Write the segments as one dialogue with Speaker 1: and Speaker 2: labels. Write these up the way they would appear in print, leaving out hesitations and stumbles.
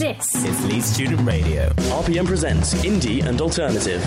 Speaker 1: This is Leeds Student Radio.
Speaker 2: RPM presents Indie and Alternative.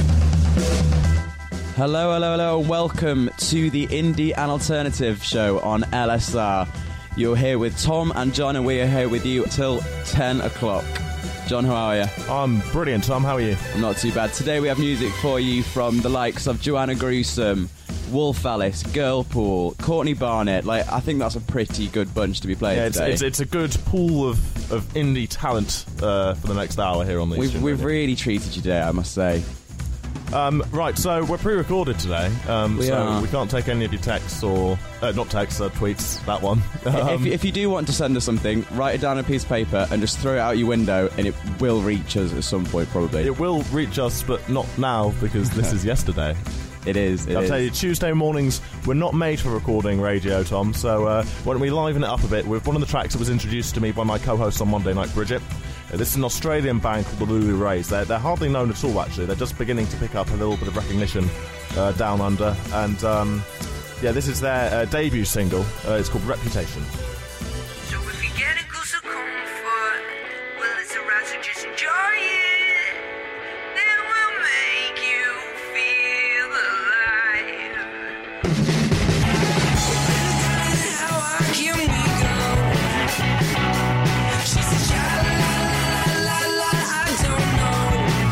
Speaker 3: Hello. Welcome to the Indie and Alternative show on LSR. You're here with Tom and John, and we are here with you till 10 o'clock. John, how are you?
Speaker 4: I'm brilliant, Tom. How are you?
Speaker 3: I'm not too bad. Today we have music for you from the likes of Joanna Gruesome, Wolf Alice, Girlpool, Courtney Barnett. I think that's a pretty good bunch to be playing today.
Speaker 4: It's a good pool of indie talent for the next hour here on the
Speaker 3: We've really treated you today, I must say.
Speaker 4: Right, so we're pre-recorded today, we can't take any of your texts or... not texts, tweets, that one.
Speaker 3: If you do want to send us something, write it down on a piece of paper and just throw it out your window, and it will reach us at some point, probably.
Speaker 4: It will reach us, but not now, because this is yesterday.
Speaker 3: It is.
Speaker 4: I'll tell you, Tuesday mornings, we're not made for recording radio, Tom, so why don't we liven it up a bit with one of the tracks that was introduced to me by my co-host on Monday Night, Bridget. This is an Australian band called the Lulu Rays. They're hardly known at all, actually. They're just beginning to pick up a little bit of recognition down under. And, this is their debut single. It's called Reputation.
Speaker 5: So if you get a goose of comfort, well, it's alright, so just enjoy it. Then we'll make you feel alive. How high can we go? She said, I don't know.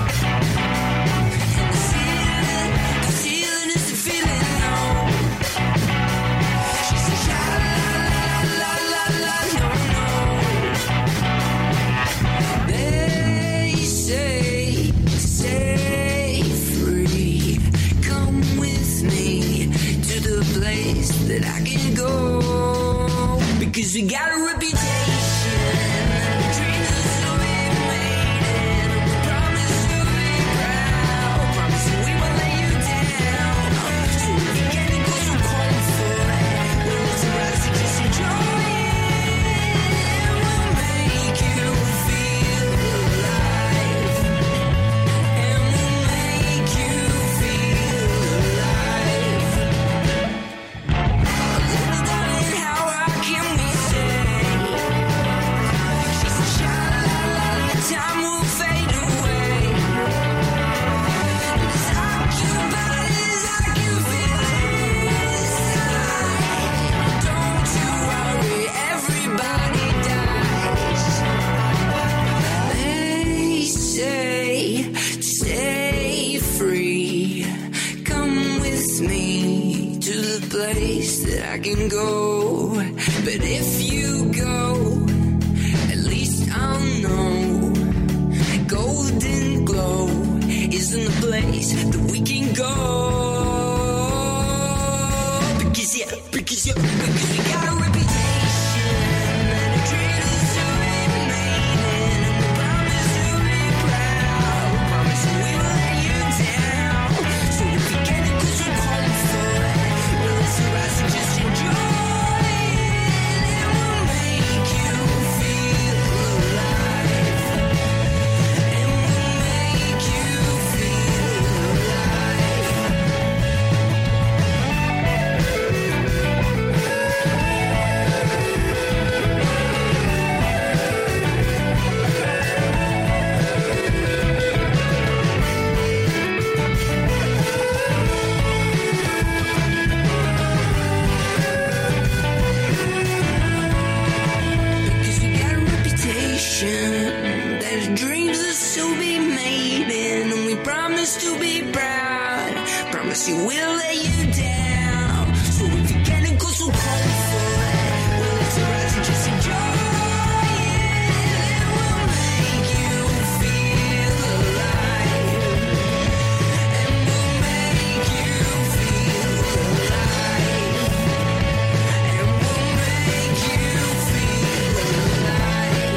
Speaker 5: And the ceiling is the feeling low. She said, no. They say, stay free. Come with me to the place that I can go. Because we got a reputation. I can go, but if you go, at least I'll know. Golden Glow isn't the place that we can go. Because we got a reputation and a dream to be made, and we promise to be proud. Promise we will let you down. So if you get it, cause you're comfort, well, it's alright, so just enjoy it, and we'll make you feel alive. And we'll make you feel alive. Because we got a reputation that dreams are still be made in, and we promise to be proud. Promise you we'll let you down. So if you get it, go so comfort, well, it's alright, so just enjoy it, and we'll make you feel alive. And we'll make you feel alive. And we'll make you feel alive.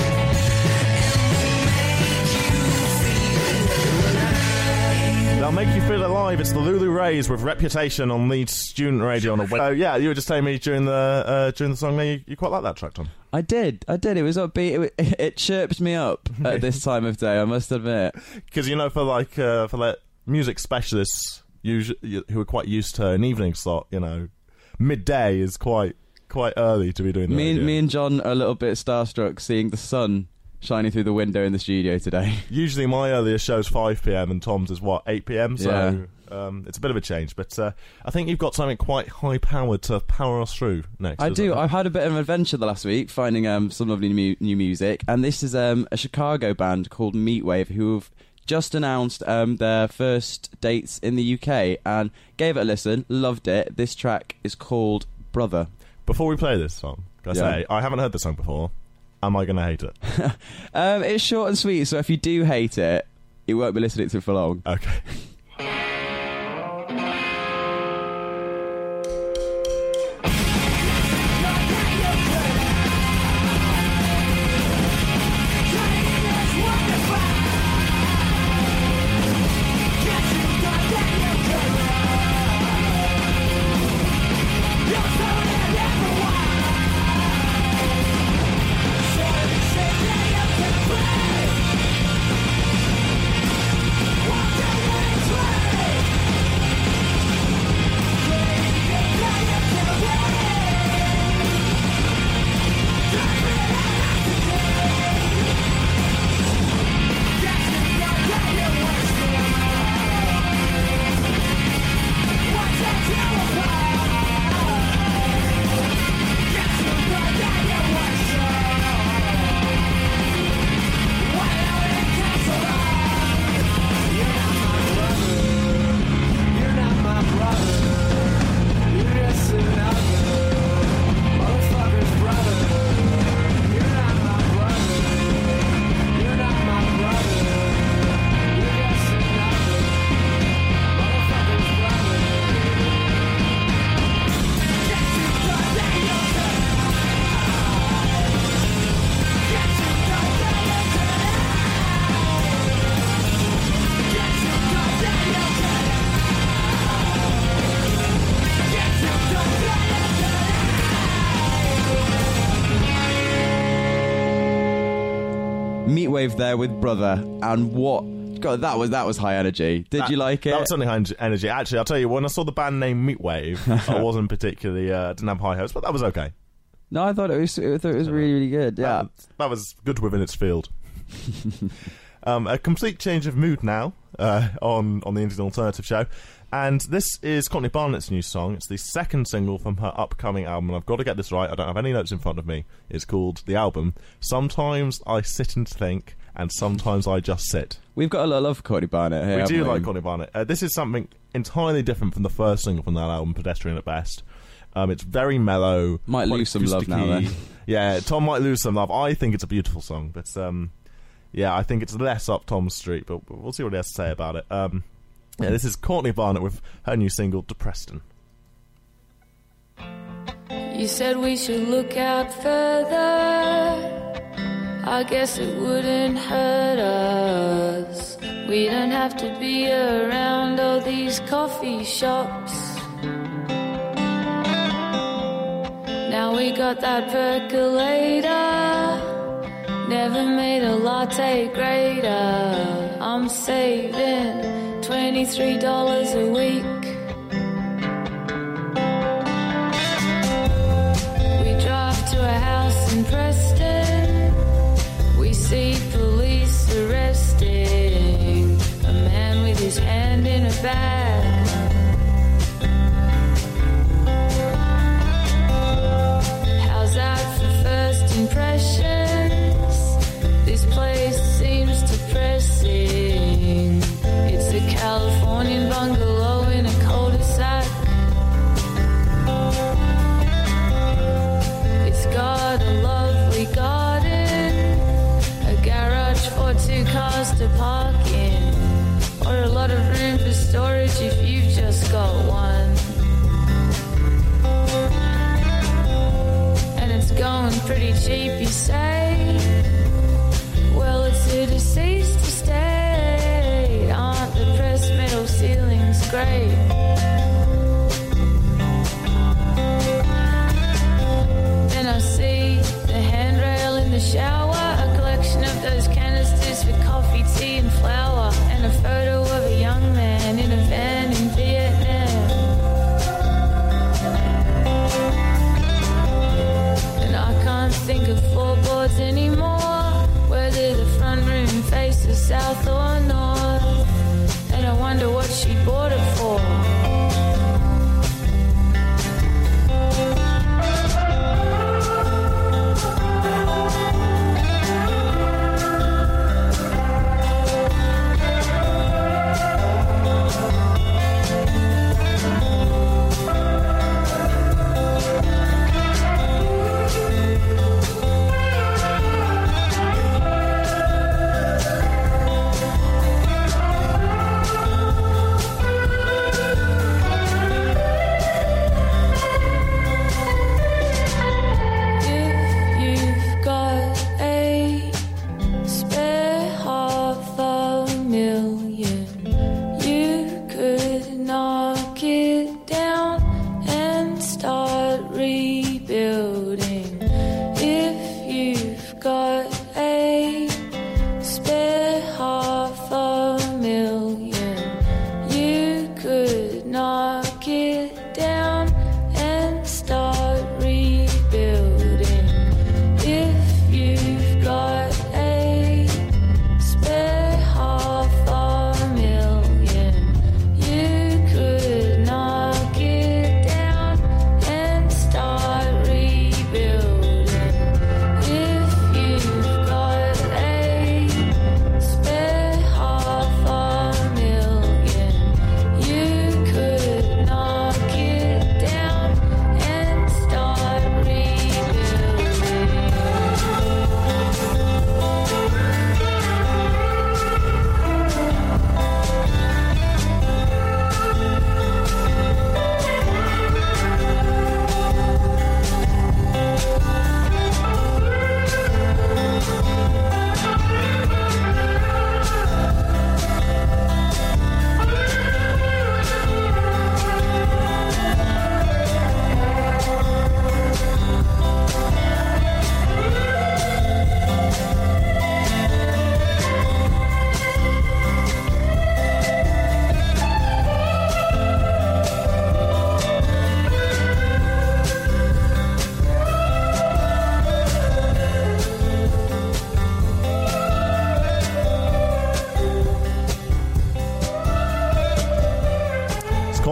Speaker 4: They'll make you feel alive. It's the Lulu Rays with Reputation on Leeds Student Radio on a Wednesday. Yeah, you were just telling me during the song there you quite like that track, Tom.
Speaker 3: I did. It was upbeat. It chirps me up at this time of day, I must admit.
Speaker 4: Because, for music specialists who are quite used to an evening slot, midday is quite early to be doing that.
Speaker 3: Me and John are a little bit starstruck seeing the sun shining through the window in the studio today.
Speaker 4: Usually my earliest show's 5 p.m. and Tom's is, 8 p.m? So it's a bit of a change. But I think you've got something quite high-powered to power us through next.
Speaker 3: I do. I've had a bit of an adventure the last week, finding some lovely new music. And this is a Chicago band called Meatwave, who've just announced their first dates in the UK and gave it a listen, loved it. This track is called Brother.
Speaker 4: Before we play this song, can I say, I haven't heard this song before. Am I going to hate it?
Speaker 3: It's short and sweet, so if you do hate it, you won't be listening to it for long.
Speaker 4: Okay.
Speaker 3: Meatwave there with Brother, and what? God, that was high energy. Did you like it?
Speaker 4: That was certainly high energy. Actually, I'll tell you, when I saw the band name Meatwave, I wasn't particularly didn't have high hopes, but that was okay.
Speaker 3: No, I thought it was really, really good. Yeah,
Speaker 4: that was good within its field. A complete change of mood now on the Indian Alternative Show. And this is Courtney Barnett's new song. It's the second single from her upcoming album, and I've got to get this right. I don't have any notes in front of me. It's called The Album. Sometimes I sit and think, and sometimes I just sit.
Speaker 3: We've got a lot of love for Courtney Barnett here.
Speaker 4: We do like Courtney Barnett. This is something entirely different from the first single from that album, Pedestrian at Best. It's very mellow.
Speaker 3: Might lose some love now, then.
Speaker 4: Yeah, Tom might lose some love. I think it's a beautiful song, but yeah, I think it's less up Tom's street, but we'll see what he has to say about it. Yeah, this is Courtney Barnett with her new single, Depreston.
Speaker 6: You said we should look out further. I guess it wouldn't hurt us. We don't have to be around all these coffee shops. Now we got that percolator. Never made a latte greater. I'm saving $23 a week. We drive to a house in Preston. We see police arresting a man with his hand in a bag. How's that for first impressions? This place seems depressing. It's a Californian bungalow in a cul-de-sac. It's got a lovely garden, a garage for 2 cars to park in, or a lot of room for storage if you've just got one. And it's going pretty cheap, you say? Well, it's a deceased estate. Aren't the pressed metal ceilings great? Then I see the handrail in the shower, a collection of those canisters for coffee, tea and flour, and a photo of a young man in a van in Vietnam. And I can't think of floorboards anymore, where the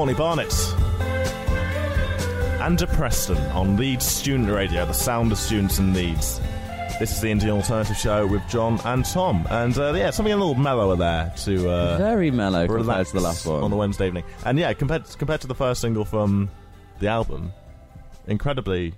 Speaker 4: Connie Barnett. And Preston on Leeds Student Radio, the sound of students in Leeds. This is the Indie Alternative Show with John and Tom. And something a little mellower there to
Speaker 3: very mellow compared to the last one
Speaker 4: on the Wednesday evening. And yeah, compared to the first single from the album, incredibly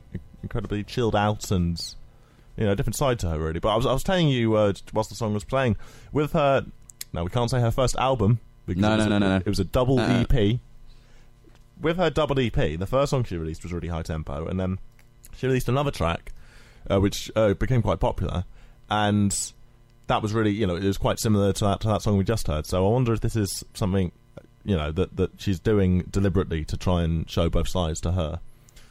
Speaker 4: chilled out and a different side to her really. But I was telling you whilst the song was playing, with her. Now we can't say her first album because
Speaker 3: no.
Speaker 4: It was a double EP. With her double EP, the first song she released was really high tempo, and then she released another track. Which became quite popular, and that was really, it was quite similar to that song we just heard. So I wonder if this is something, that she's doing deliberately to try and show both sides to her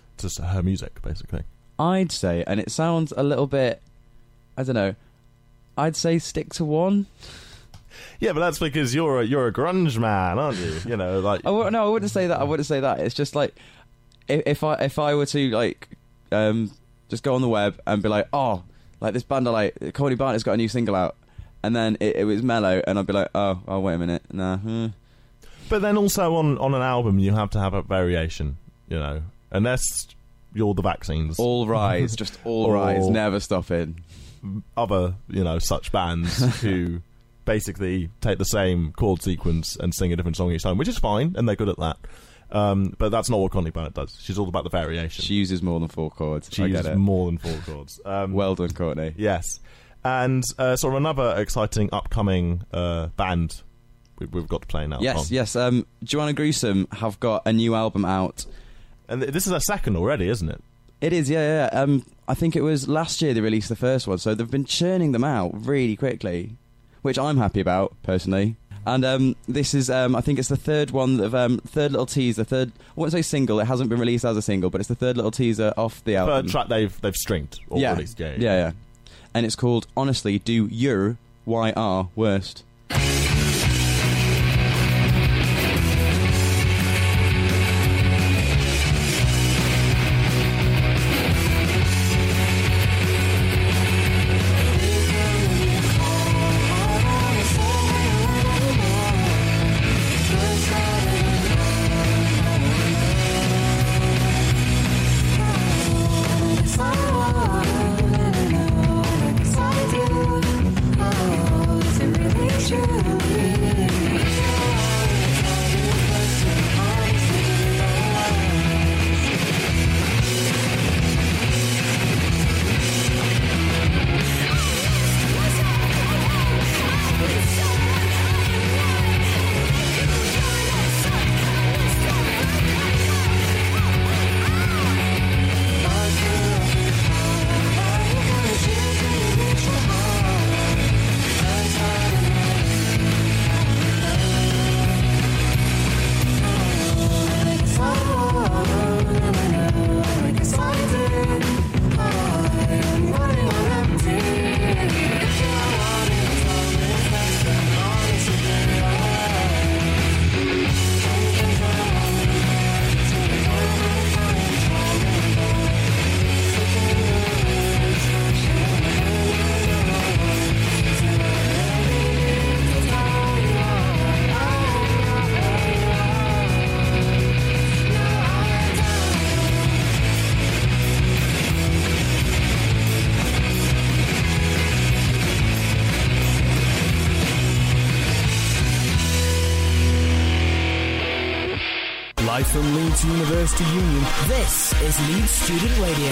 Speaker 4: music, basically.
Speaker 3: I'd say, and it sounds a little bit, I don't know, I'd say stick to one.
Speaker 4: Yeah, but that's because you're a grunge man, aren't you? Like
Speaker 3: I wouldn't say that. I wouldn't say that. It's just like if I were to like just go on the web and be like, oh, like this band I like, Connie Barnett's got a new single out, and then it was mellow, and I'd be like, oh, wait a minute, nah.
Speaker 4: But then also on an album, you have to have a variation, unless you're the Vaccines.
Speaker 3: All Rise, just all rise, never stopping.
Speaker 4: Other, such bands who basically take the same chord sequence and sing a different song each time, which is fine, and they're good at that. But that's not what Connie Barnett does. She's all about the variation.
Speaker 3: She uses more than 4 chords.
Speaker 4: She uses more than 4 chords.
Speaker 3: Well done, Courtney.
Speaker 4: Yes. And sort of another exciting upcoming band we've got to play now.
Speaker 3: Yes. Joanna Gruesome have got a new album out.
Speaker 4: And this is their second already, isn't it?
Speaker 3: It is, yeah. I think it was last year they released the first one, so they've been churning them out really quickly, which I'm happy about, personally. And this is, I think it's the third one, third little teaser, I wouldn't say single, it hasn't been released as a single, but it's the third little teaser off the album.
Speaker 4: Third track they've stringed or released,
Speaker 3: yeah. And it's called, Honestly, Do Your YR Worst.
Speaker 1: Live from Leeds University Union, this is Leeds Student Radio.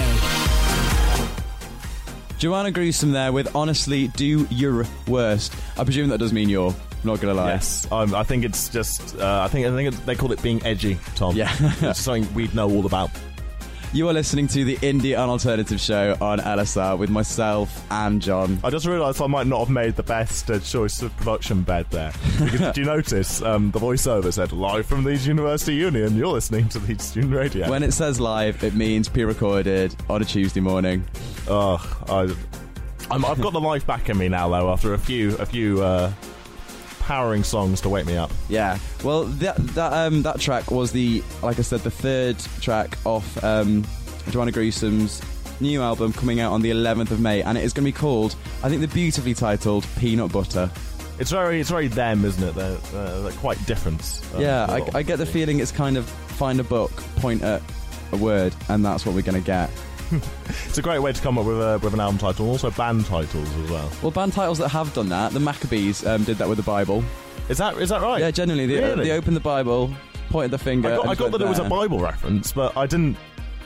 Speaker 3: Joanna Gruesome there with Honestly Do Your Worst. I presume that does mean you're, not going to lie.
Speaker 4: Yes, I think it's just, I think they call it being edgy, Tom.
Speaker 3: Yeah.
Speaker 4: It's something we'd know all about.
Speaker 3: You are listening to the Indie and Alternative Show on LSR with myself and John.
Speaker 4: I just realised I might not have made the best choice of production bed there. Because did you notice the voiceover said, live from Leeds University Union, you're listening to Leeds Student Radio.
Speaker 3: When it says live, it means pre-recorded on a Tuesday morning.
Speaker 4: I've got the life back in me now, though, after a few powering songs to wake me up.
Speaker 3: Yeah, well, that track was like I said, the third track off Joanna Gruesome's new album coming out on the 11th of May, and it is going to be called, I think, the beautifully titled Peanut Butter.
Speaker 4: It's very them, isn't it? They're quite different.
Speaker 3: I get the feeling it's kind of find a book, point at a word, and that's what we're going to get.
Speaker 4: It's a great way to come up with an album title, and also band titles as well.
Speaker 3: Well, band titles that have done that, the Maccabees did that with the Bible.
Speaker 4: Is that right?
Speaker 3: Yeah, genuinely. They opened the Bible, pointed the finger.
Speaker 4: I got that it was a Bible reference, but I didn't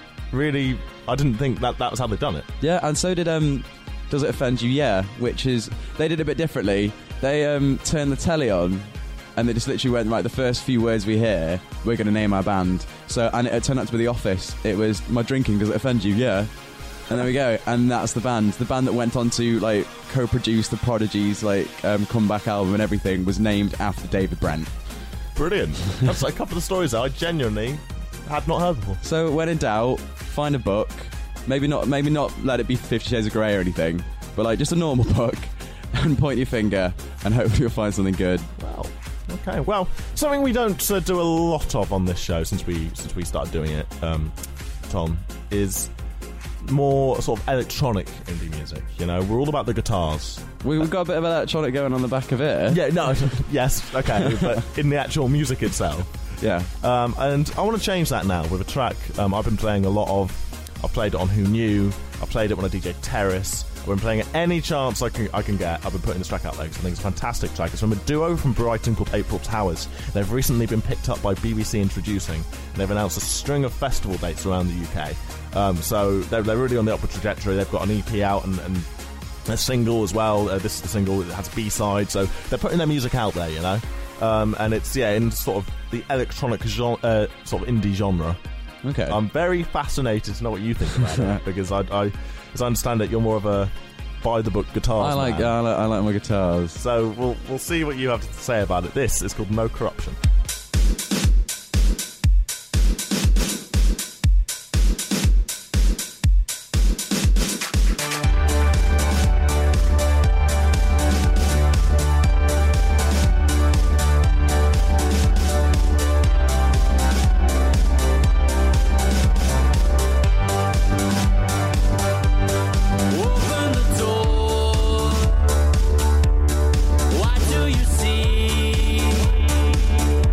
Speaker 4: think that was how they'd done it.
Speaker 3: Yeah, and so did Does It Offend You? Yeah, which is, they did a bit differently. They turned the telly on, and they just literally went, right, the first few words we hear, we're going to name our band. So, and it turned out to be The Office. It was My Drinking, Does It Offend You? Yeah. And there we go. And that's the band. The band that went on to, like, co-produce the Prodigy's, like, comeback album and everything was named after David Brent.
Speaker 4: Brilliant. That's like a couple of stories that I genuinely had not heard before.
Speaker 3: So when in doubt, find a book. Maybe not let it be 50 Shades of Grey or anything, but like just a normal book, and point your finger, and hopefully you'll find something good.
Speaker 4: Wow. Okay. Well, something we don't do a lot of on this show since we started doing it, Tom, is more sort of electronic indie music. You know, we're all about the guitars.
Speaker 3: We've got a bit of electronic going on the back of it.
Speaker 4: Yeah. No. Yes. Okay. But in the actual music itself.
Speaker 3: Yeah.
Speaker 4: And I want to change that now with a track I've been playing a lot of. I've played it on Who Knew. I played it when I DJ Terrace. I've been playing it any chance I can get. I've been putting this track out there because I think it's a fantastic track. It's from a duo from Brighton called April Towers. They've recently been picked up by BBC Introducing, and they've announced a string of festival dates around the UK. So they're really on the upward trajectory. They've got an EP out and a single as well. This is the single. It has B-side. So they're putting their music out there, you know. And it's in sort of the electronic sort of indie genre.
Speaker 3: Okay.
Speaker 4: I'm very fascinated to know what you think about it, because I as I understand it, you're more of a by-the-book guitars man.
Speaker 3: I like my guitars.
Speaker 4: So we'll see what you have to say about it. This is called No Corruption.
Speaker 5: Why do you see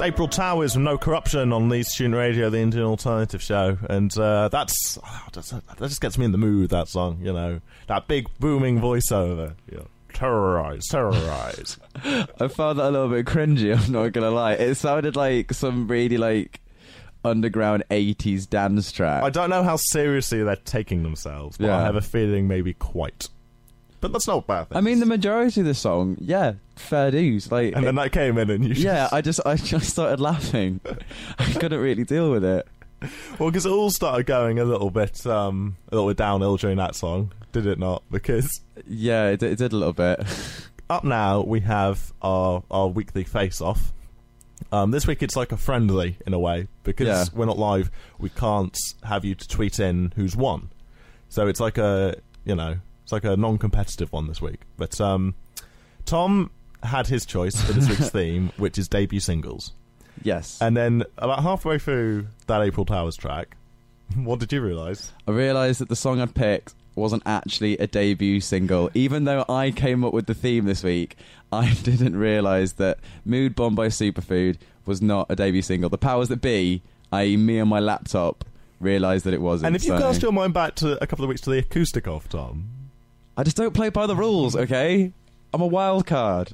Speaker 4: April Towers with No Corruption on Leeds Student Radio, the Indian alternative show, and that just gets me in the mood. That song, you know, that big booming voiceover, you know, terrorize.
Speaker 3: I found that a little bit cringy. I'm not gonna lie. It sounded like some really like underground 80s dance track.
Speaker 4: I don't know how seriously they're taking themselves, but
Speaker 3: Yeah.
Speaker 4: I have a feeling maybe quite. But that's not a bad thing.
Speaker 3: I mean, the majority of the song, yeah, fair dues. Like,
Speaker 4: and then that came in, and you
Speaker 3: yeah, I just started laughing. I couldn't really deal with it.
Speaker 4: well, because it all started going a little bit downhill during that song, did it not? Because
Speaker 3: Yeah, it did a little bit.
Speaker 4: up now we have our weekly face-off. This week it's like a friendly in a way, because
Speaker 3: Yeah.
Speaker 4: we're not live. We can't have you to tweet in who's won, so it's like a non-competitive one this week. But Tom had his choice for this week's theme, which is debut singles.
Speaker 3: Yes.
Speaker 4: And then about halfway through that April Towers track, what did you realise?
Speaker 3: I realised that the song I'd picked wasn't actually a debut single. Even though I came up with the theme this week, I didn't realise that Mood Bomb by Superfood was not a debut single. The powers that be, i.e. me on my laptop, realised that it wasn't.
Speaker 4: And if you cast your mind back to a couple of weeks to the acoustic off, Tom,
Speaker 3: I just don't play by the rules, okay? I'm a wild card.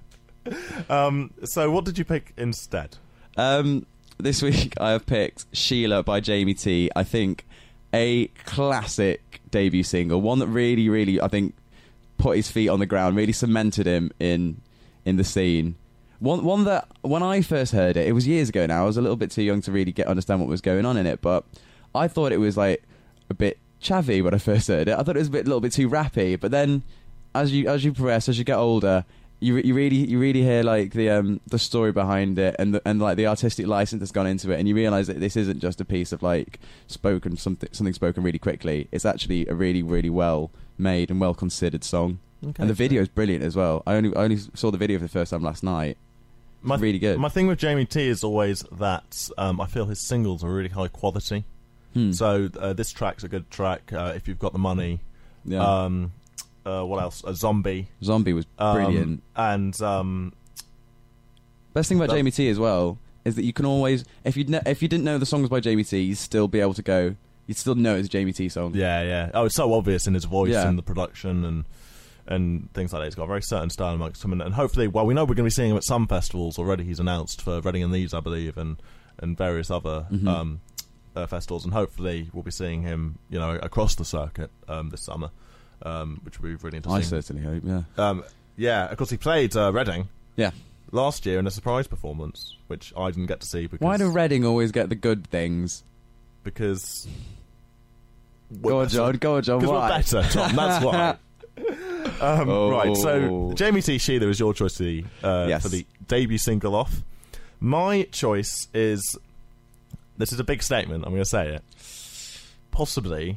Speaker 4: so what did you pick instead?
Speaker 3: This week I have picked Sheila by Jamie T. I think a classic debut single, one that really, really, I think, put his feet on the ground, really cemented him in the scene. One that, when I first heard it, it was years ago now, I was a little bit too young to really understand what was going on in it, but I thought it was like a bit chavvy when I first heard it. I thought it was a little bit too rappy, but then as you progress, as you get older, you really hear like the story behind it and like the artistic license that's gone into it, and you realise that this isn't just a piece of like something spoken really quickly. It's actually a really, really well made and well considered song.
Speaker 4: Okay,
Speaker 3: and the video is brilliant as well. I only saw the video for the first time last night. Really good.
Speaker 4: My thing with Jamie T is always that I feel his singles are really high quality. So this track's a good track if you've got the money.
Speaker 3: Yeah.
Speaker 4: What else? Zombie.
Speaker 3: Zombie was brilliant.
Speaker 4: And
Speaker 3: best thing about Jamie T as well is that you can always, if you didn't know the songs by Jamie T, you'd still be able to go. You'd still know it's a Jamie T song.
Speaker 4: Yeah. Oh, it's so obvious in his voice
Speaker 3: Yeah.
Speaker 4: and the production and things like that. He's got a very certain style amongst him, and hopefully, well, we know we're going to be seeing him at some festivals already. He's announced for Reading and Leeds, I believe, and various other festivals, and hopefully we'll be seeing him, across the circuit this summer, which will be really interesting.
Speaker 3: I certainly hope. Yeah.
Speaker 4: Yeah, of course, he played Reading.
Speaker 3: Yeah.
Speaker 4: Last year in a surprise performance, which I didn't get to see because
Speaker 3: Why do Reading always get the good things?
Speaker 4: Because
Speaker 3: Go on, John.
Speaker 4: Because
Speaker 3: Why?
Speaker 4: we're better, Tom. That's why. Right, so Jamie T. Sheila is your choice
Speaker 3: Yes.
Speaker 4: for the debut single off. My choice is, this is a big statement, I'm going to say it, possibly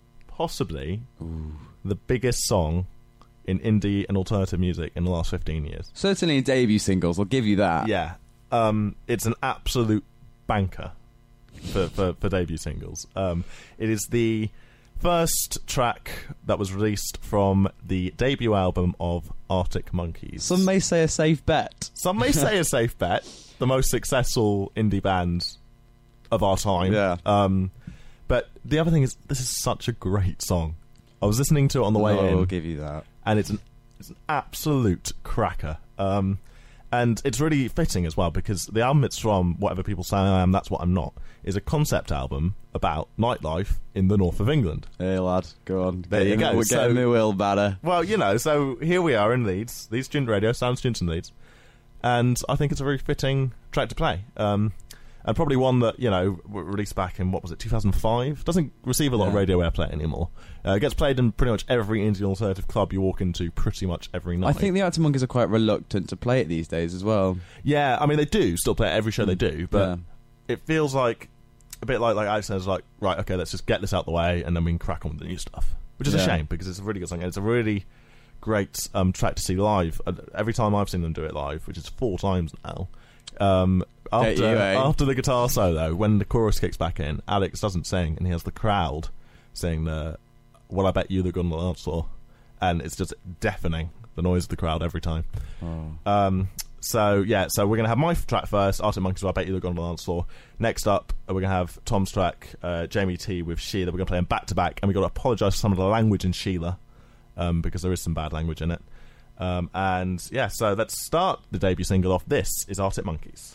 Speaker 4: the biggest song in indie and alternative music in the last 15 years.
Speaker 3: Certainly in debut singles, I'll give you that.
Speaker 4: Yeah. It's an absolute banker for debut singles. It is the first track that was released from the debut album of Arctic Monkeys.
Speaker 3: Some may say a safe bet.
Speaker 4: Some may say a safe bet. The most successful indie band of our time.
Speaker 3: Yeah.
Speaker 4: But the other thing is, this is such a great song. I was listening to it on the way in.
Speaker 3: I'll give you that.
Speaker 4: And it's an absolute cracker. And it's really fitting as well, because the album it's from, Whatever People Say I Am, That's What I'm Not, is a concept album about nightlife in the north of England.
Speaker 3: Hey, lad, go on.
Speaker 4: There you go.
Speaker 3: We're getting me will better.
Speaker 4: Well, so here we are in Leeds, Leeds Student Radio, Sound Students in Leeds, and I think it's a very fitting track to play. And probably one that, released back in, 2005? Doesn't receive a lot of radio airplay anymore. It gets played in pretty much every indie alternative club you walk into pretty much every night.
Speaker 3: I think the Arctic Monkeys are quite reluctant to play it these days as well.
Speaker 4: Yeah, I mean, they do still play it every show they do, but it feels like, a bit like Alex says, like, right, okay, let's just get this out the way, and then we can crack on with the new stuff. Which is a shame, because it's a really good song, and it's a really great track to see live. Every time I've seen them do it live, which is 4 times now, after the guitar solo, when the chorus kicks back in, Alex doesn't sing, and he has the crowd sing "What I Bet You They're Gonna Dance For," and it's just deafening, the noise of the crowd every time. So we're going to have my track first, Arctic Monkeys, I Bet You Look Good on the Dance Floor. Next up, we're going to have Tom's track, Jamie T with Sheila. We're going to play them back-to-back, and we've got to apologise for some of the language in Sheila, because there is some bad language in it. So let's start the debut single off. This is Arctic Monkeys.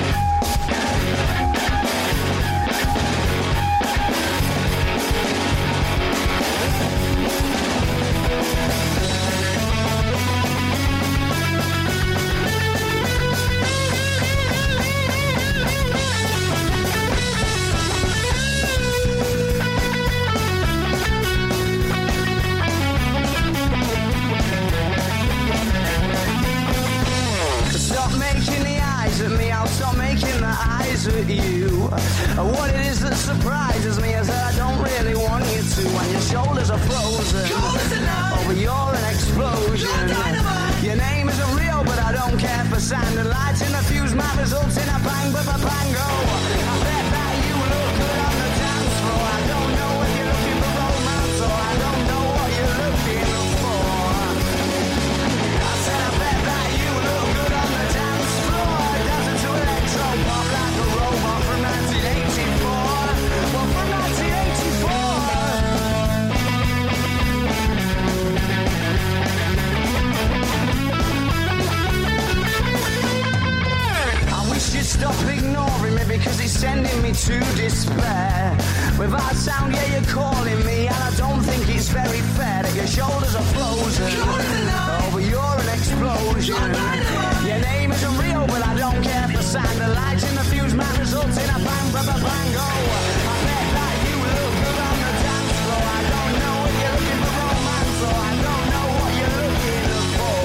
Speaker 5: At you. What it is that surprises me is that I don't really want you to. When your shoulders are frozen, over you're an explosion. Your name isn't real, but I don't care for sand and lights in the fuse. My results in a bang, bango. I bet that you look good on the dance floor. I don't know if you're looking for romance or I don't know what you're looking for. I said I bet that you look good on the dance floor. Dancing to electro pop like a robot from 1984. Well, from 1984. I wish you'd stop ignoring me because it's sending me to despair. Without sound, yeah, you're calling me, and I don't think it's very fair that your shoulders are frozen. Oh, but you're an explosion. Your name isn't real, but I don't care for sound. The lights in the fuse, my results in a bang, bango. I bet that you look good on the dance floor. I don't know if you're looking for romance or I don't know what you're looking for.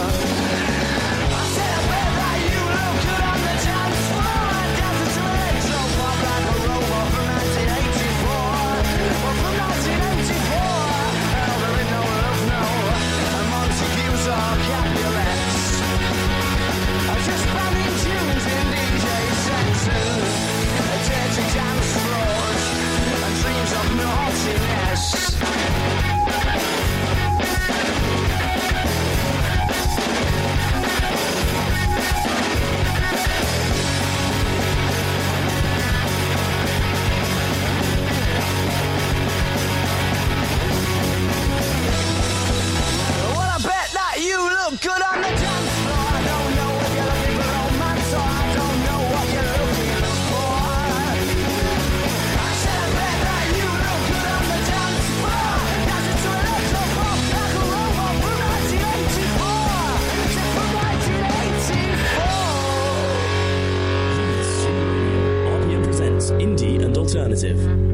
Speaker 5: I said I bet that you look good on the dance floor. Dancing to electro pop like a robot from 1984. Well, from 1984. Hell, there ain't no love, no. And Montagues or Capulets. I just spamming tunes in DJ sections. Dirty dance floors and dreams of naughtiness. Well, I bet that you look good on the dance floor. I don't know if you're looking for romance or I don't know what you're looking for. I said I bet that you look good on the dance floor. Dancing to electro pop like a robot from 1984. Said from 1984.
Speaker 2: Audio presents Indie and Alternative.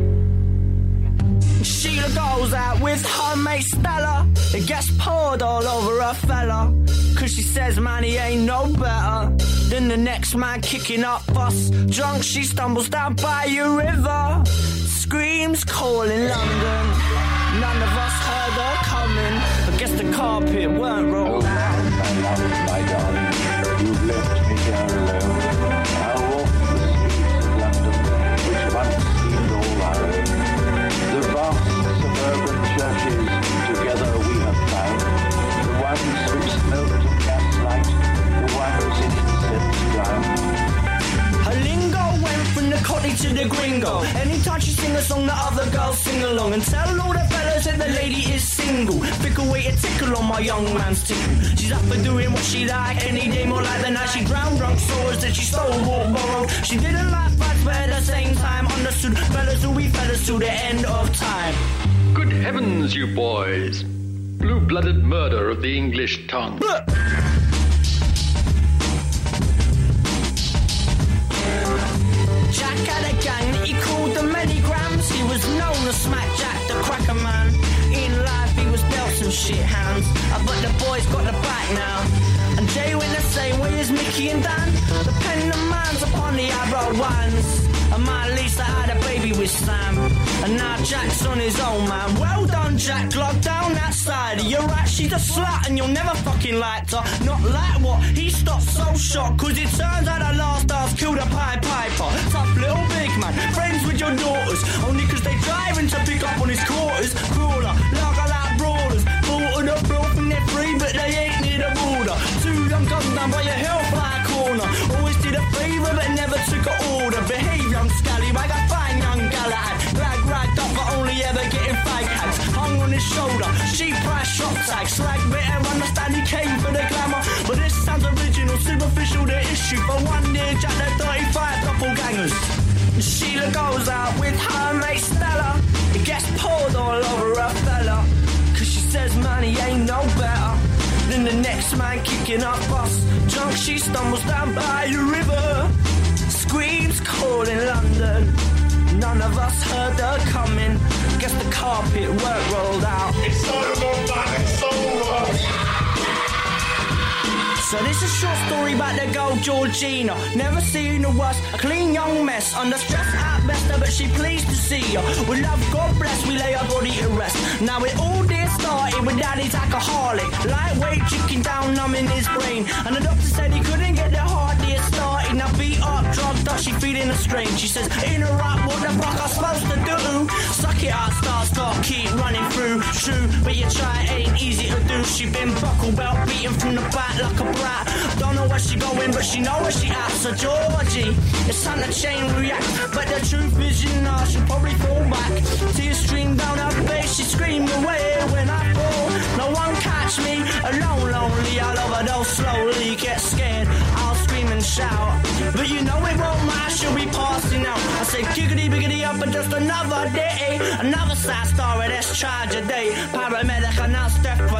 Speaker 5: Sheila goes out with her mate Stella. It gets poured all over her fella. Cause she says man he ain't no better than the next man kicking up fuss. Drunk she stumbles down by a river. Screams calling London. None of us heard her coming. I guess the carpet weren't rolled out.
Speaker 7: My darling, you've left me here alone. I'll walk the streets of London, which once seemed all our own. The vast suburban churches, together we have found. The ones which smelt of gaslight, the ones in incense drowned.
Speaker 5: Her lingo went from the cottage to the gringo. Anytime she sing a song, the other girls sing along. And tell all the fellas that the lady is single. Pick a way to tickle on my young man's tickle. She's up for doing what she like, any day more like the night. She drowned drunk souls that she stole, walked, borrowed. She didn't like fights, but at the same time understood fellas will be fellas till the end of time.
Speaker 8: Good heavens, you boys. Blue-blooded murder of the English tongue.
Speaker 5: Jack had a gang that he called the Many Grams. He was known as Smack Jack the Cracker Man. In life he was dealt some shit hands, but the boys got the back now. And Jay went the same way as Mickey and Dan. The pen and man's upon the arrow ones. And my Lisa had a baby with Sam. And now Jack's on his own, man. Well done, Jack, lock down that side. You're right, she's a slut and you'll never fucking like her. Not like what? He stopped so shocked, cause it turns out our last stars killed a Pied Piper. Tough little big man, friends with your daughters. Only cause they driving to pick up on his quarters. Crawler, lager like brawlers. Bought the bill from their free, but they ain't near the border. Too young, gunned down by your health
Speaker 9: her but never took her order. Behave, young scallywag, I find young Galahad. Rag ragged up but only ever getting fag hags. Hung on his shoulder, cheap price shop tag. Slag better understand he came for the glamour. But this sounds original, superficial the issue. For one year, Jack the 35 doppelgangers. Sheila goes out with her mate Stella. It gets poured all over her fella. Cause she says money ain't no better than the next man kicking up bus. Drunk she stumbles down by a river. Screams calling London. None of us heard her coming. Guess the carpet weren't rolled out. It's over, man, it's over. So this is a short story about the girl Georgina. Never seen her worse, a clean young mess. Under stress at best, but she pleased to see her. With love, God bless, we lay her body to rest. Now it all did started with daddy's alcoholic. Lightweight drinking down, numbing his brain. And the doctor said he couldn't get the heart dear started. Now beat up, drugged up, she feeling a strain. She says, interrupt, what the fuck I'm supposed to do? Suck it out, start, keep running through. True, but you try, it ain't easy to do. She been buckle belt, beaten from the back like a brat. Don't know where she going, but she know where she at. So Georgie, it's time to chain react. But the truth is, you know, she'll probably fall back. Tears stream down her face, she screamed away when I fall. No one catch me, alone, lonely. I'll overdose slowly, get scared, I'll scream and shout. But you know it won't matter, she'll be passing out. I say giggity biggity up and just another day. Another sad story, that's tragedy. Paramedic announced death for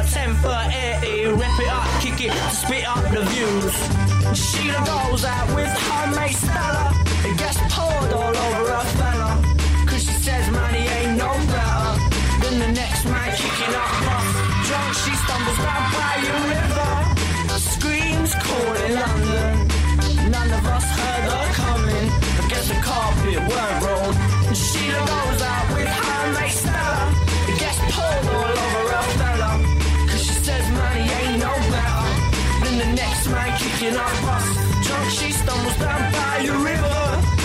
Speaker 9: 10:30. Rip it up, kick it, spit up the views. Sheila goes out with her mate Stella. It gets poured all over her fella. Cause she says money ain't no better than the next man kicking up bus. Drunk she stumbles down by a river. Screams calling London. None of us heard her coming. I guess the carpet weren't rolled. Sheila goes out with her mate Stella. It gets poured all over her fella. Cause she says money ain't no better than the next man kicking up bus. Drunk she stumbles down by a river.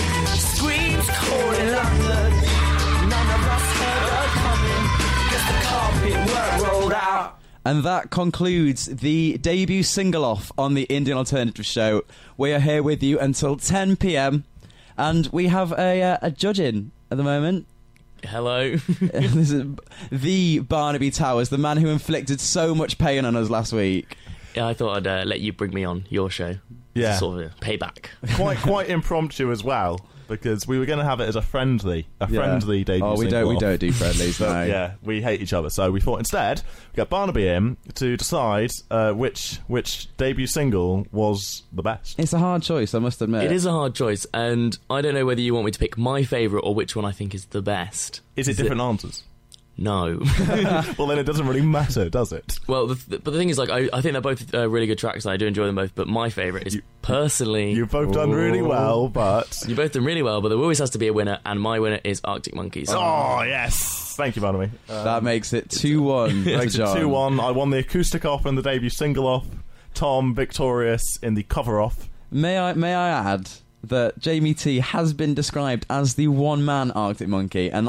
Speaker 9: Screams calling London. None of us heard her coming. Guess the carpet weren't rolled out.
Speaker 3: And that concludes the debut single-off on the Indian Alternative Show. We are here with you until 10 p.m. and we have a judge in at the moment.
Speaker 2: Hello.
Speaker 3: This is the Barnaby Towers, the man who inflicted so much pain on us last week.
Speaker 2: Yeah, I thought I'd let you bring me on your show.
Speaker 4: Yeah.
Speaker 2: Sort of a payback.
Speaker 4: Quite impromptu as well, because we were going to have it as a friendly debut.
Speaker 3: Oh, we don't do friendlies, no.
Speaker 4: Yeah, we hate each other, so we thought instead we got Barnaby in to decide which debut single was the best.
Speaker 3: It's a hard choice, I must admit.
Speaker 2: It is a hard choice, and I don't know whether you want me to pick my favourite or which one I think is the best.
Speaker 4: Is it different answers?
Speaker 2: No.
Speaker 4: Well, then it doesn't really matter, does it?
Speaker 2: Well, but the thing is, like, I think they're both really good tracks, and I do enjoy them both, but my favourite is personally...
Speaker 4: You've both done really well, but...
Speaker 2: You've both done really well, but there always has to be a winner, and my winner is Arctic Monkeys.
Speaker 4: Oh, yes! Thank you, Barnaby.
Speaker 3: That makes it 2-1.
Speaker 4: Makes it 2-1. I won the acoustic off and the debut single off. Tom victorious in the cover off.
Speaker 3: May I add that Jamie T has been described as the one-man Arctic Monkey, and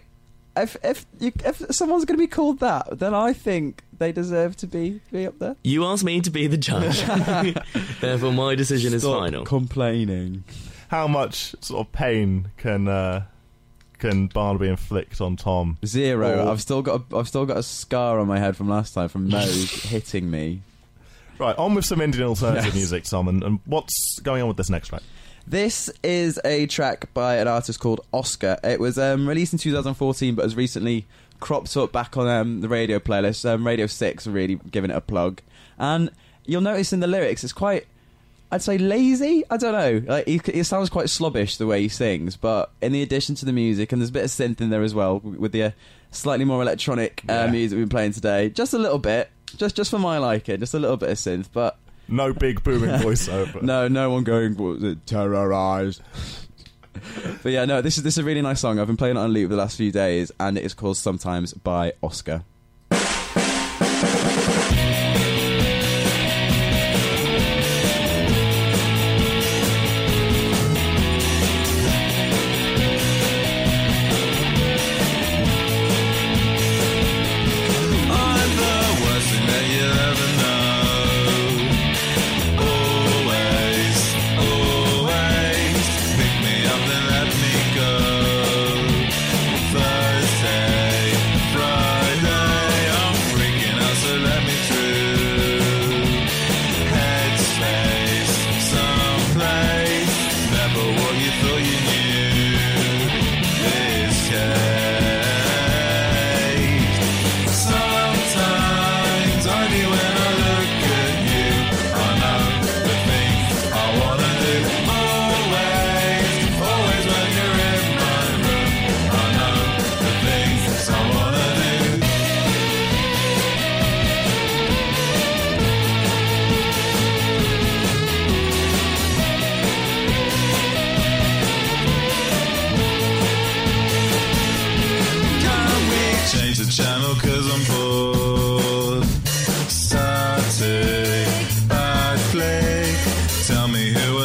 Speaker 3: if someone's going to be called that, then I think they deserve to be up there.
Speaker 2: You asked me to be the judge. Therefore, my decision is final.
Speaker 3: Complaining.
Speaker 4: How much sort of pain can Barnaby inflict on Tom?
Speaker 3: 0. I've still got a scar on my head from last time from Mo hitting me.
Speaker 4: Right, on with some Indian alternative music, Tom, and what's going on with this next track?
Speaker 3: This is a track by an artist called Oscar. It was released in 2014, but has recently cropped up back on the radio playlist. Radio 6 are really giving it a plug. And you'll notice in the lyrics, it's quite, I'd say, lazy? I don't know. Like, it sounds quite slobbish the way he sings, but in the addition to the music, and there's a bit of synth in there as well, with the slightly more electronic music we've been playing today. Just a little bit. Just for my liking. Just a little bit of synth, but...
Speaker 4: No big booming voiceover.
Speaker 3: No one going, what was it, terrorised. But yeah, no, this is a really nice song. I've been playing it on loop the last few days, and it is called Sometimes by Oscar.
Speaker 10: Always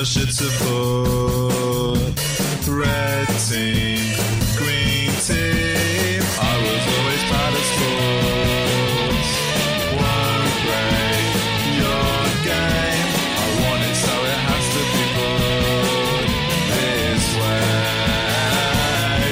Speaker 10: should support. Red team, green team. I was always bad at sports. Won't break your game. I want it, so it has to be put this way.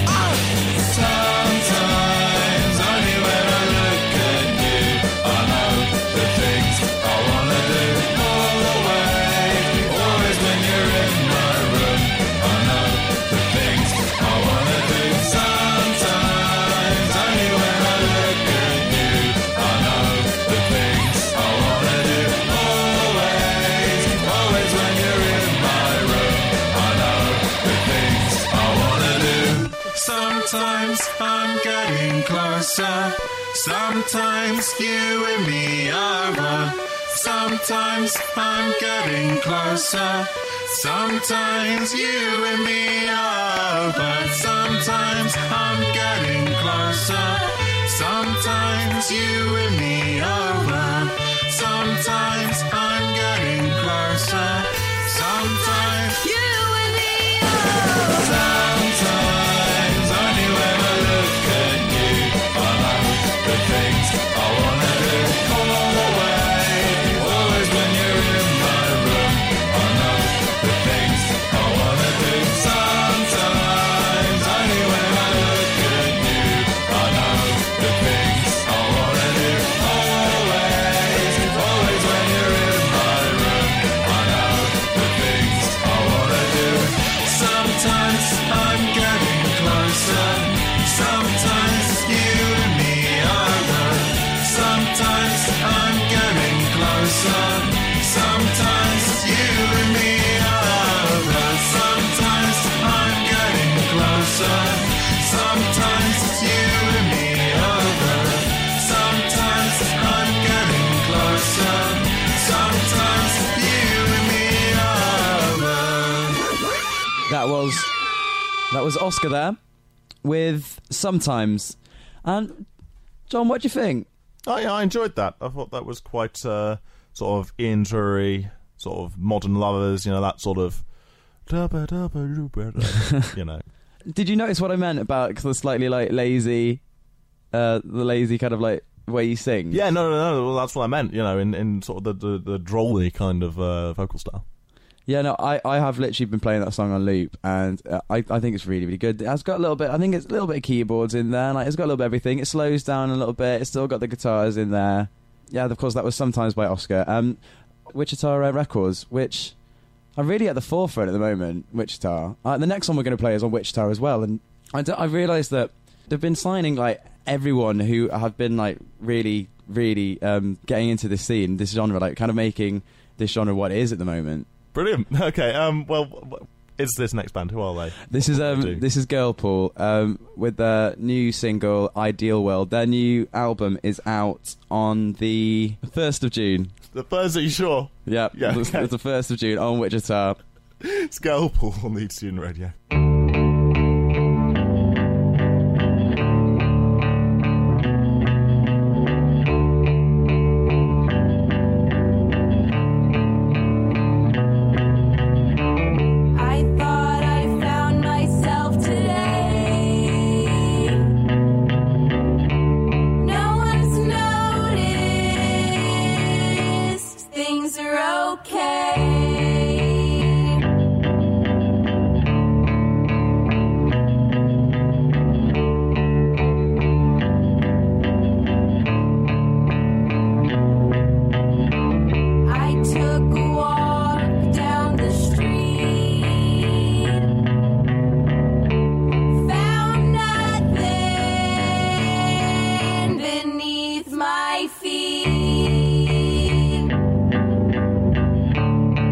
Speaker 10: Sometimes, only when I look at you, I know the things I wanna do. All the way, always when you're in my room, I know the things I wanna do. Sometimes, only when I look at you, I know the things I wanna do. Always, always when you're in my room, I know the things I wanna do. Sometimes I'm getting closer. Sometimes you and me are one. Sometimes I'm getting closer. Sometimes you and me are one. Sometimes I'm getting closer. Sometimes you and me are one. Sometimes I'm getting closer. Sometimes you and me are one. Sometimes only when I look at you, I know the things I wanna do. All the way, always when you're in my room, I know the things I wanna do. Sometimes only when I look at you, I know the things I wanna do. Always, always when you're in my room, I know the things I wanna do. Sometimes I'm getting closer. Sometimes you and me are one. Sometimes I'm getting closer. Sometimes you and me are one. Sometimes I'm getting closer. Sometimes you and me are one. Sometimes I'm getting closer. Sometimes you and me are one.
Speaker 3: That was Oscar there with Sometimes. And John, what do you think?
Speaker 4: I enjoyed that. I thought that was quite sort of injury, sort of Modern Lovers, you know, that sort of you know.
Speaker 3: Did you notice what I meant about the slightly like lazy, the lazy kind of like way you sing?
Speaker 4: Yeah, no. Well, that's what I meant. You know, in sort of the drolly kind of vocal style.
Speaker 3: Yeah, no, I have literally been playing that song on loop, and I think it's really, really good. It's got a little bit, I think it's a little bit of keyboards in there, like it's got a little bit of everything. It slows down a little bit, it's still got the guitars in there. Yeah, of course, that was Sometimes by Oscar. Wichita Records, which are really at the forefront at the moment, Wichita. The next one we're going to play is on Wichita as well, and I realised that they've been signing like everyone who have been like really, really getting into this scene, this genre, like kind of making this genre what it is at the moment.
Speaker 4: Brilliant. Okay. Well, is this next band? Who are they?
Speaker 3: This is Girlpool with their new single "Ideal World." Their new album is out on the 1st of June.
Speaker 4: The 1st, are you sure?
Speaker 3: Yeah.
Speaker 4: Okay.
Speaker 3: It's the 1st of June on Wichita.
Speaker 4: It's Girlpool on Leeds Student Radio.
Speaker 6: my feet.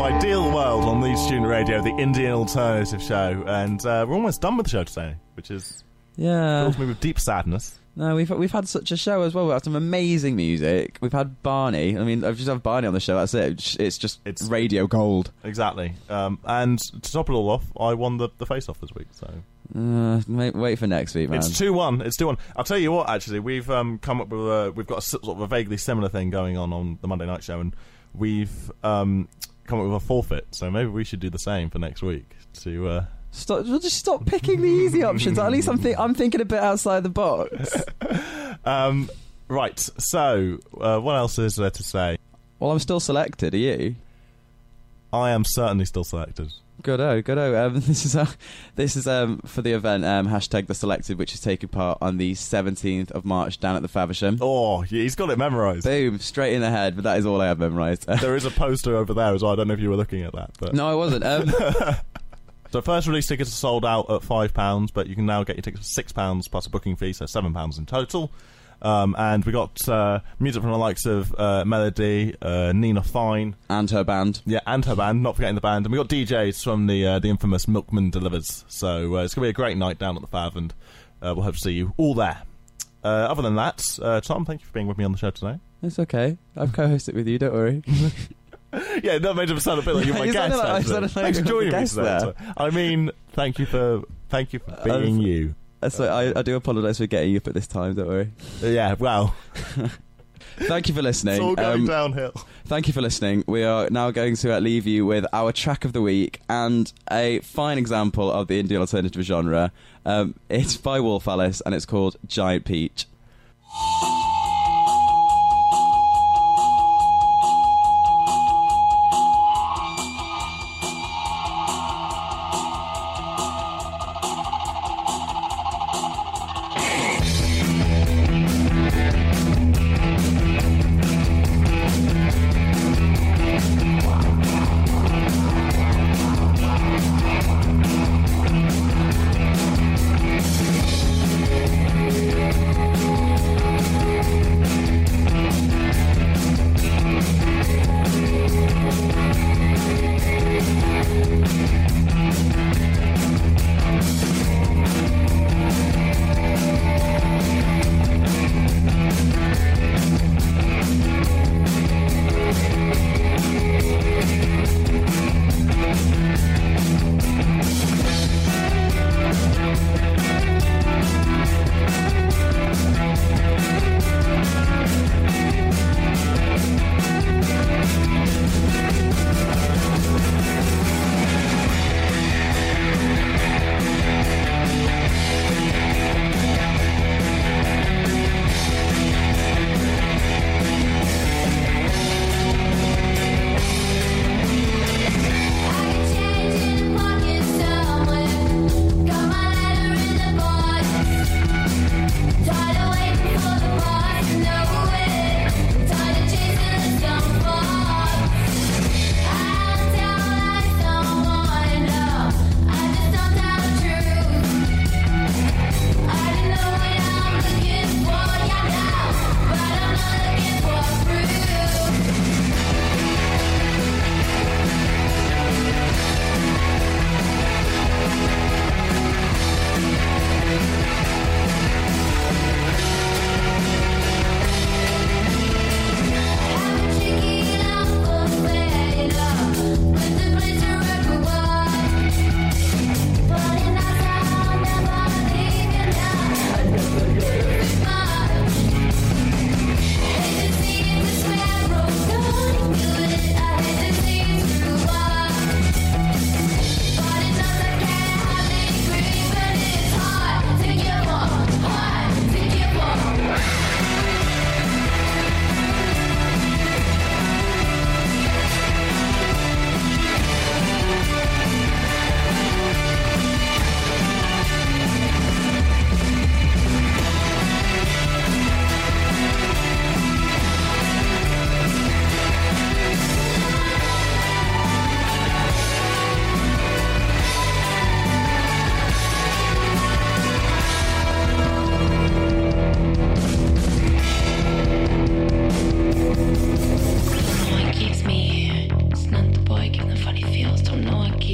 Speaker 4: Ideal World on Leeds Student Radio, the Indian alternative show, and we're almost done with the show today, which is fills me with deep sadness.
Speaker 3: No, we've had such a show as well. We've had some amazing music. We've had Barney. I mean, I've just had Barney on the show. That's it. It's radio gold.
Speaker 4: Exactly. And to top it all off, I won the face-off this week. So
Speaker 3: wait for next week, man.
Speaker 4: It's 2-1. It's 2-1. I'll tell you what. Actually, we've come up with we've got a sort of a vaguely similar thing going on the Monday night show, and we've come up with a forfeit. So maybe we should do the same for next week to.
Speaker 3: Just stop picking the easy options. At least I'm thinking a bit outside the box.
Speaker 4: Right. So, what else is there to say?
Speaker 3: Well, I'm still selected. Are you?
Speaker 4: I am certainly still selected.
Speaker 3: Good-o. This is for the event hashtag The Selected, which is taking part on the 17th of March down at the Faversham.
Speaker 4: Oh, he's got it memorised.
Speaker 3: Boom, straight in the head. But that is all I have memorised.
Speaker 4: There is a poster over there as well. I don't know if you were looking at that. But.
Speaker 3: No, I wasn't.
Speaker 4: So first release tickets are sold out at £5, but you can now get your tickets for £6 plus a booking fee, so £7 in total. And we got music from the likes of Melody, Nina Fine,
Speaker 3: and her band.
Speaker 4: Yeah, and her band. Not forgetting the band. And we got DJs from the infamous Milkman Delivers. So it's gonna be a great night down at the Fav, and we'll hope to see you all there. Other than that, Tom, thank you for being with me on the show today.
Speaker 3: It's okay. I've co-hosted with you. Don't worry.
Speaker 4: Yeah, that made him sound a bit like you're my guest. Thanks for joining me today. I mean, thank you for being you.
Speaker 3: So I do apologise for getting you up at this time. Don't worry.
Speaker 4: Yeah, well.
Speaker 3: Thank you for listening.
Speaker 4: It's all going downhill.
Speaker 3: Thank you for listening. We are now going to leave you with our track of the week and a fine example of the Indian alternative genre. It's by Wolf Alice and it's called Giant Peach.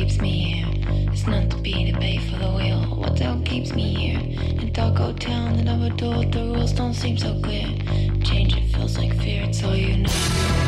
Speaker 6: keeps me here? It's not to be the pay for the wheel. What the hell keeps me here? In dark old town, the never door, the rules don't seem so clear. Change, it feels like fear, it's all you know.